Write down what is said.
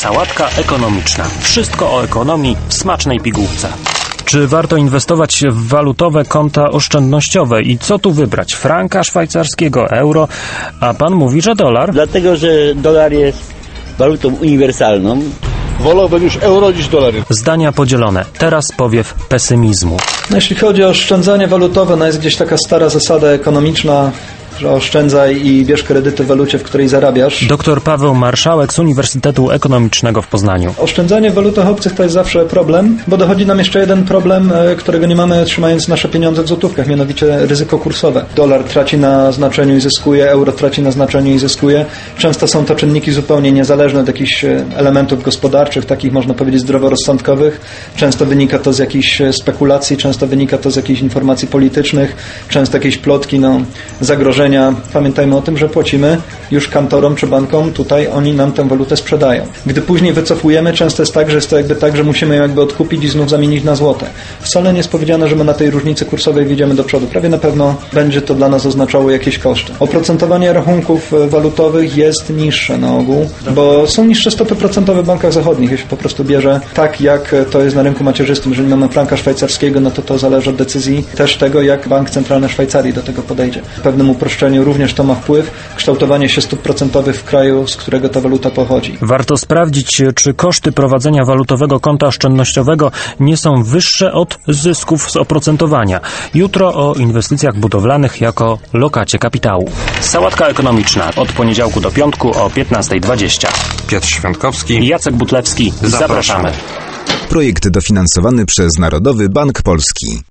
Sałatka ekonomiczna. Wszystko o ekonomii w smacznej pigułce. Czy warto inwestować w walutowe konta oszczędnościowe i co tu wybrać? Franka szwajcarskiego, euro, a pan mówi, że dolar? Dlatego, że dolar jest walutą uniwersalną. Wolałbym już euro niż dolar. Zdania podzielone. Teraz powiew pesymizmu. Jeśli chodzi o oszczędzanie walutowe, jest gdzieś taka stara zasada ekonomiczna, że oszczędzaj i bierz kredyty w walucie, w której zarabiasz. Dr Paweł Marszałek z Uniwersytetu Ekonomicznego w Poznaniu. Oszczędzanie w walutach obcych to jest zawsze problem, bo dochodzi nam jeszcze jeden problem, którego nie mamy trzymając nasze pieniądze w złotówkach, mianowicie ryzyko kursowe. Dolar traci na znaczeniu i zyskuje, euro traci na znaczeniu i zyskuje. Często są to czynniki zupełnie niezależne od jakichś elementów gospodarczych, takich można powiedzieć zdroworozsądkowych. Często wynika to z jakichś spekulacji, często wynika to z jakichś informacji politycznych, często jakieś plotki, zagrożenia. Pamiętajmy o tym, że płacimy już kantorom czy bankom, tutaj oni nam tę walutę sprzedają. Gdy później wycofujemy, często jest tak, że jest to tak, że musimy ją odkupić i znów zamienić na złote. Wcale nie jest powiedziane, że my na tej różnicy kursowej wyjdziemy do przodu. Prawie na pewno będzie to dla nas oznaczało jakieś koszty. Oprocentowanie rachunków walutowych jest niższe na ogół, bo są niższe stopy procentowe w bankach zachodnich, jeśli po prostu bierze tak, jak to jest na rynku macierzystym. Jeżeli mamy franka szwajcarskiego, to zależy od decyzji też tego, jak Bank Centralny Szwajcarii do tego podejdzie. W pewnym uproszczeniu również to ma wpływ, kształtowanie się stóp procentowych w kraju, z którego ta waluta pochodzi. Warto sprawdzić, czy koszty prowadzenia walutowego konta oszczędnościowego nie są wyższe od zysków z oprocentowania. Jutro o inwestycjach budowlanych jako lokacie kapitału. Sałatka ekonomiczna od poniedziałku do piątku o 15:20. Piotr Świątkowski, Jacek Butlewski. Zapraszamy. Projekt dofinansowany przez Narodowy Bank Polski.